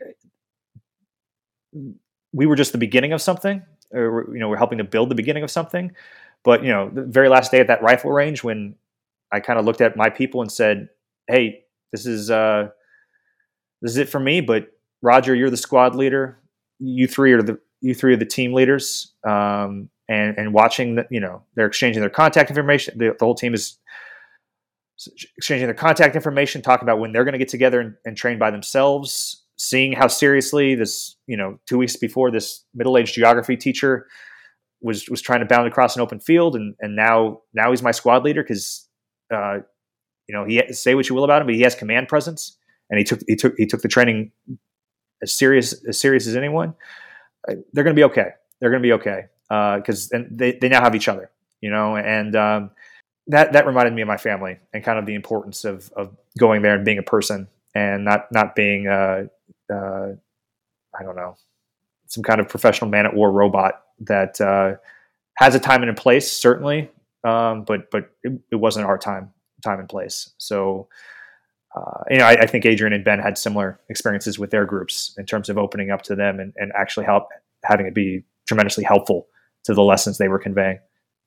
we were just the beginning of something, or you know, we're helping to build the beginning of something. But you know, the very last day at that rifle range, when I kind of looked at my people and said, "Hey, this is uh, this is it for me." But Roger, you're the squad leader. You three are the you three are the team leaders. Um, and and watching that, you know, they're exchanging their contact information. The, the whole team is exchanging their contact information, talking about when they're going to get together and, and train by themselves. Seeing how seriously this, you know, two weeks before, this middle-aged geography teacher was was trying to bound across an open field, and and now now he's my squad leader because, uh, you know, he say what you will about him, but he has command presence, and he took he took he took the training as serious as serious as anyone. Uh, they're going to be okay. They're going to be okay because uh, they they now have each other, you know, and um, that that reminded me of my family and kind of the importance of of going there and being a person and not not being uh, uh, I don't know, some kind of professional man at war robot that uh, has a time and a place, certainly, um, but but it, it wasn't our time time and place. So. Uh, you know, I, I think Adrian and Ben had similar experiences with their groups in terms of opening up to them and, and actually help having it be tremendously helpful to the lessons they were conveying.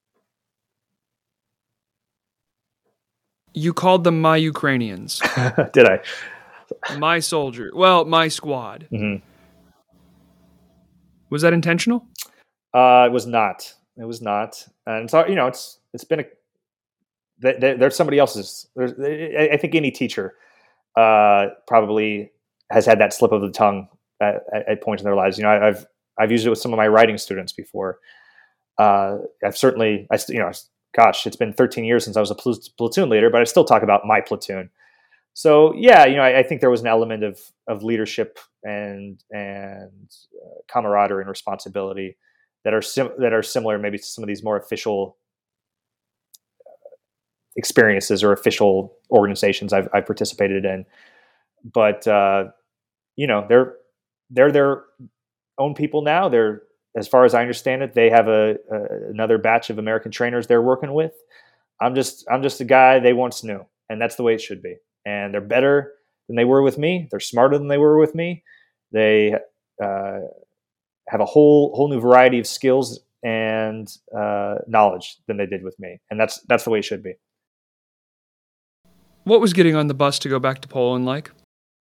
You called them my Ukrainians. Did I? My soldier. Well, my squad. Mm-hmm. Was that intentional? Uh, it was not. It was not. And so, you know, it's it's been a there's somebody else's. There's, I think any teacher uh, probably has had that slip of the tongue at, at points in their lives. You know, I've I've used it with some of my writing students before. Uh, I've certainly, I you know, gosh, it's been thirteen years since I was a pl- platoon leader, but I still talk about my platoon. So yeah, you know, I, I think there was an element of of leadership and and uh, camaraderie and responsibility that are sim- that are similar maybe to some of these more official experiences or official organizations I've, I've participated in, but uh, you know, they're they're their own people now. They're, as far as I understand it, they have a, a another batch of American trainers they're working with. I'm just I'm just a guy they once knew, and that's the way it should be. And they're better than they were with me. They're smarter than they were with me. They uh, have a whole whole new variety of skills and uh, knowledge than they did with me, and that's that's the way it should be. What was getting on the bus to go back to Poland like?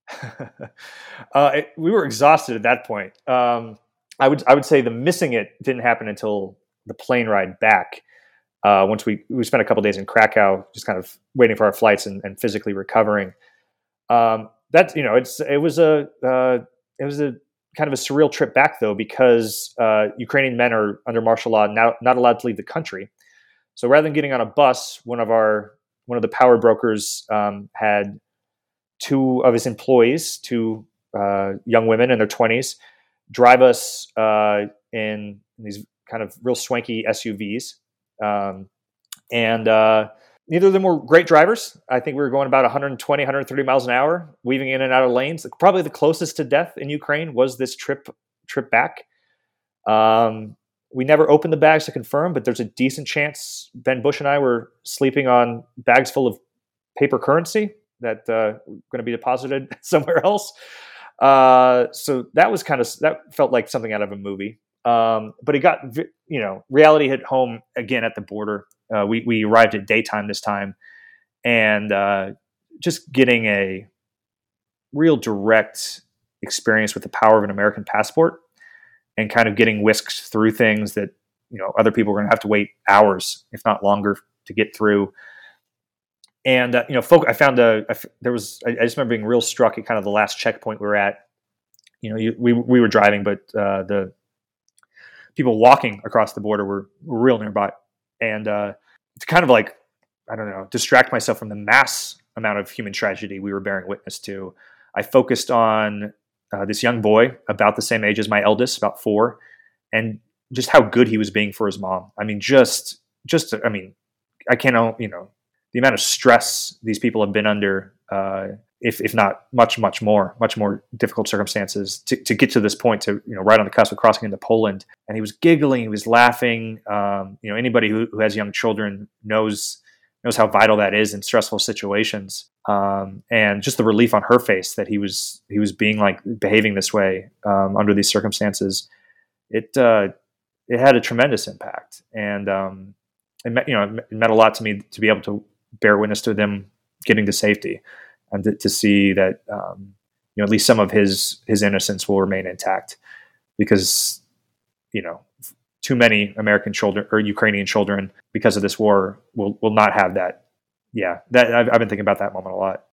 uh, it, we were exhausted at that point. Um, I would I would say the missing it didn't happen until the plane ride back. Uh, once we we spent a couple days in Krakow, just kind of waiting for our flights and, and physically recovering. Um, that you know, it's it was a uh, it was a kind of a surreal trip back though, because uh, Ukrainian men are under martial law now not allowed to leave the country. So rather than getting on a bus, one of our one of the power brokers um, had two of his employees, two uh, young women in their twenties, drive us uh, in these kind of real swanky S U Vs. Um, and uh, neither of them were great drivers. I think we were going about one twenty, one thirty miles an hour, weaving in and out of lanes. Probably the closest to death in Ukraine was this trip trip back. Um, We never opened the bags to confirm, but there's a decent chance Ben Bush and I were sleeping on bags full of paper currency that uh, were going to be deposited somewhere else. Uh, so that was kind of, that felt like something out of a movie. Um, but it got, you know, reality hit home again at the border. Uh, we, we arrived at daytime this time, and uh, just getting a real direct experience with the power of an American passport. And kind of getting whisked through things that, you know, other people are going to have to wait hours, if not longer, to get through. And uh, you know, folk, I found a, a there was I, I just remember being real struck at kind of the last checkpoint we were at. You know, you, we we were driving, but uh, the people walking across the border were, were real nearby, and uh, to kind of like I don't know, distract myself from the mass amount of human tragedy we were bearing witness to, I focused on Uh, this young boy about the same age as my eldest, about four, and just how good he was being for his mom. I mean, just, just, I mean, I can't, you know, the amount of stress these people have been under, uh, if if not much, much more, much more difficult circumstances to, to get to this point, to, you know, right on the cusp of crossing into Poland. And he was giggling, he was laughing. Um, you know, anybody who, who has young children knows knows how vital that is in stressful situations. Um, and just the relief on her face that he was he was being like behaving this way um, under these circumstances, it uh, it had a tremendous impact. And um, it meant, you know, it meant a lot to me to be able to bear witness to them getting to safety, and to, to see that um, you know, at least some of his his innocence will remain intact, because, you know, too many American children or Ukrainian children, because of this war, will will not have that. Yeah, that I've, I've been thinking about that moment a lot.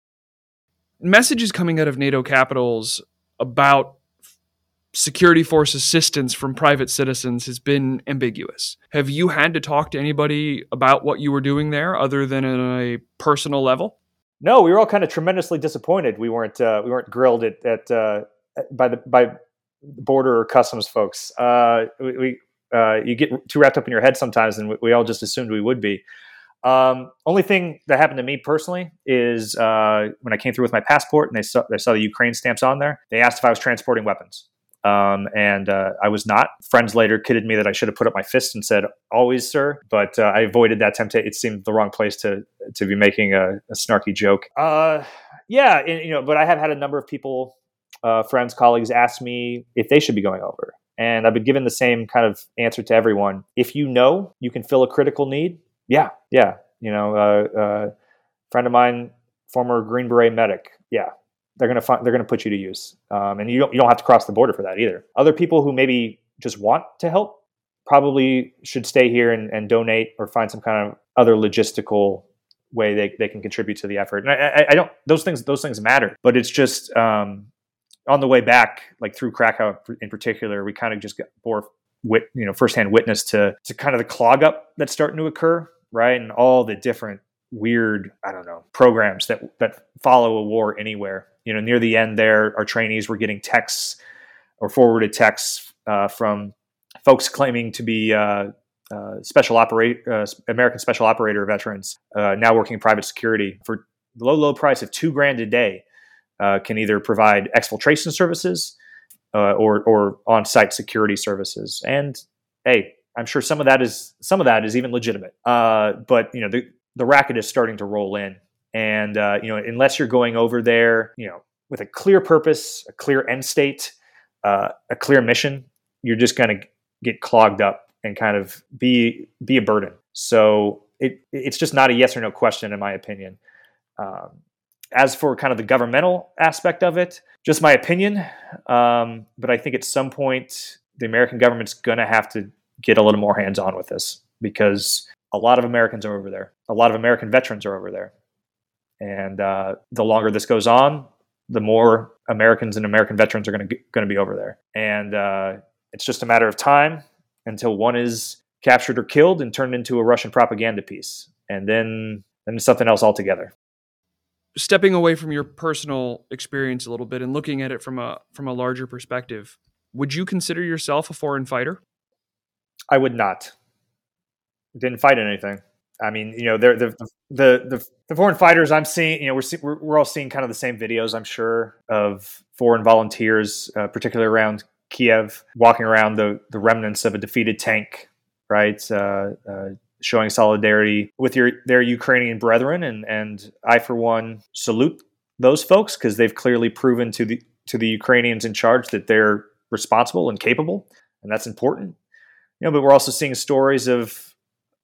Messages coming out of NATO capitals about security force assistance from private citizens has been ambiguous. Have you had to talk to anybody about what you were doing there, other than on a personal level? No, we were all kind of tremendously disappointed. We weren't uh, we weren't grilled at, at uh, by the by border or customs folks. Uh, we. we Uh, you get too wrapped up in your head sometimes, and we, we all just assumed we would be. Um, only thing that happened to me personally is uh, when I came through with my passport and they saw, they saw the Ukraine stamps on there, they asked if I was transporting weapons. Um, and uh, I was not. Friends later kidded me that I should have put up my fist and said, "Always, sir." But uh, I avoided that temptation. It seemed the wrong place to to be making a, a snarky joke. Uh, yeah, and, you know, but I have had a number of people, uh, friends, colleagues, ask me if they should be going over. And I've been given the same kind of answer to everyone. If you know you can fill a critical need, yeah, yeah. You know, uh, uh, friend of mine, former Green Beret medic, yeah, they're gonna find, they're gonna put you to use, um, and you don't you don't have to cross the border for that either. Other people who maybe just want to help probably should stay here and, and donate, or find some kind of other logistical way they, they can contribite to the effort. And I, I, I don't those things those things matter, but it's just. Um, On the way back, like through Krakow in particular, we kind of just got bore wit, you know, firsthand witness to to kind of the clog up that's starting to occur, right? And all the different weird, I don't know, programs that that follow a war anywhere. You know, near the end there, our trainees were getting texts or forwarded texts uh, from folks claiming to be uh, uh, special operate uh, American special operator veterans, uh, now working in private security for the low, low price of two grand a day. Uh, can either provide exfiltration services uh, or or on-site security services. And hey, I'm sure some of that is some of that is even legitimate. Uh, but you know, the the racket is starting to roll in, and uh, you know, unless you're going over there, you know, with a clear purpose, a clear end state, uh, a clear mission, you're just going to get clogged up and kind of be be a burden. So it it's just not a yes or no question, in my opinion. Um, As for kind of the governmental aspect of it, just my opinion. Um, but I think at some point, the American government's going to have to get a little more hands-on with this, because a lot of Americans are over there. A lot of American veterans are over there. And uh, the longer this goes on, the more Americans and American veterans are going to going to be over there. And uh, it's just a matter of time until one is captured or killed and turned into a Russian propaganda piece. And then, then it's something else altogether. Stepping away from your personal experience a little bit and looking at it from a from a larger perspective, would you consider yourself a foreign fighter? I would not. Didn't fight anything. I mean, you know, the the the the, the foreign fighters I'm seeing, you know, we're, see, we're we're all seeing kind of the same videos, I'm sure, of foreign volunteers, uh, particularly around Kiev, walking around the the remnants of a defeated tank, right? Uh, uh, showing solidarity with your their Ukrainian brethren, and and I for one salute those folks, because they've clearly proven to the to the Ukrainians in charge that they're responsible and capable, and that's important. You know, but we're also seeing stories of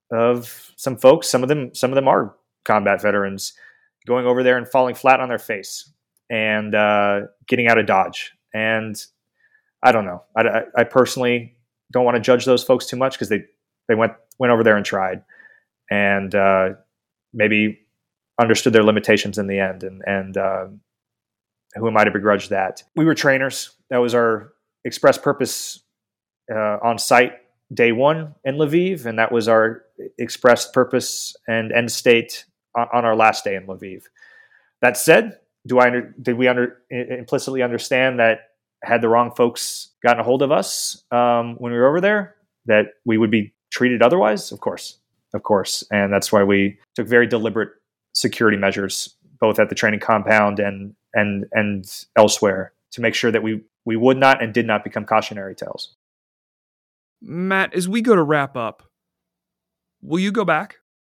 of some folks, some of them some of them are combat veterans, going over there and falling flat on their face and uh, getting out of Dodge. And I don't know. I, I personally don't want to judge those folks too much, because they they went. went over there and tried, and uh, maybe understood their limitations in the end. And, and uh, who am I to begrudge that? We were trainers. That was our express purpose uh, on site day one in Lviv, and that was our express purpose and end state on, on our last day in Lviv. That said, do I under, did we under, implicitly understand that had the wrong folks gotten a hold of us um, when we were over there, that we would be treated otherwise? Of course, of course. And that's why we took very deliberate security measures, both at the training compound and and and elsewhere, to make sure that we we would not and did not become cautionary tales. Matt, as we go to wrap up, will you go back?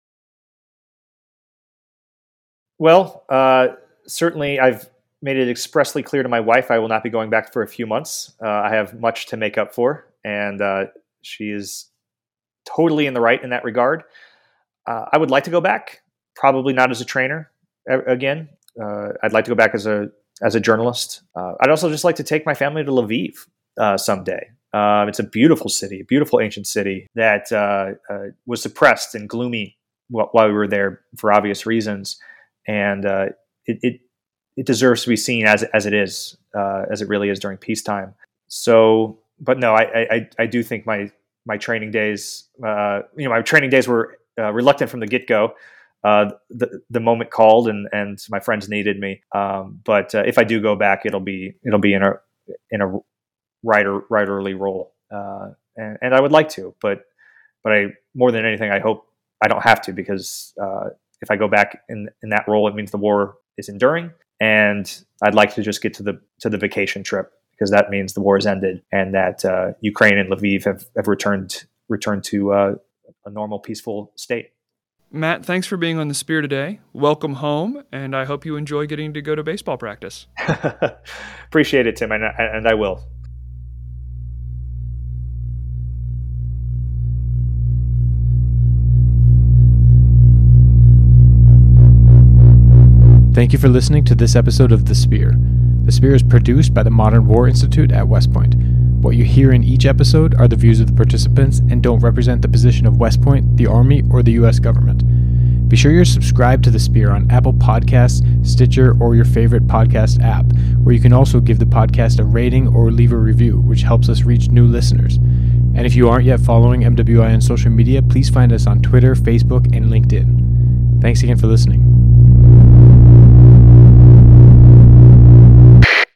Well, uh, certainly I've made it expressly clear to my wife I will not be going back for a few months. Uh, I have much to make up for, and uh, she is totally in the right in that regard. Uh, I would like to go back, probably not as a trainer again. Uh, I'd like to go back as a as a journalist. Uh, I'd also just like to take my family to Lviv uh, someday. Uh, it's a beautiful city, a beautiful ancient city that uh, uh, was suppressed and gloomy while, while we were there for obvious reasons, and uh, it, it it deserves to be seen as as it is, uh, as it really is during peacetime. So, but no, I I, I do think my my training days, uh, you know, my training days were uh, reluctant from the get go. Uh, the the moment called, and and my friends needed me. Um, but uh, if I do go back, it'll be it'll be in a in a writer writerly role, uh, and and I would like to, but but I more than anything, I hope I don't have to, because uh, if I go back in in that role, it means the war is enduring, and I'd like to just get to the to the vacation trip, because that means the war has ended and that uh, Ukraine and Lviv have, have returned returned to uh, a normal, peaceful state. Matt, thanks for being on The Spear today. Welcome home, and I hope you enjoy getting to go to baseball practice. Appreciate it, Tim, and I, and I will. Thank you for listening to this episode of The Spear. The Spear is produced by the Modern War Institute at West Point. What you hear in each episode are the views of the participants and don't represent the position of West Point, the Army, or the U S government. Be sure you're subscribed to The Spear on Apple Podcasts, Stitcher, or your favorite podcast app, where you can also give the podcast a rating or leave a review, which helps us reach new listeners. And if you aren't yet following M W I on social media, please find us on Twitter, Facebook, and LinkedIn. Thanks again for listening.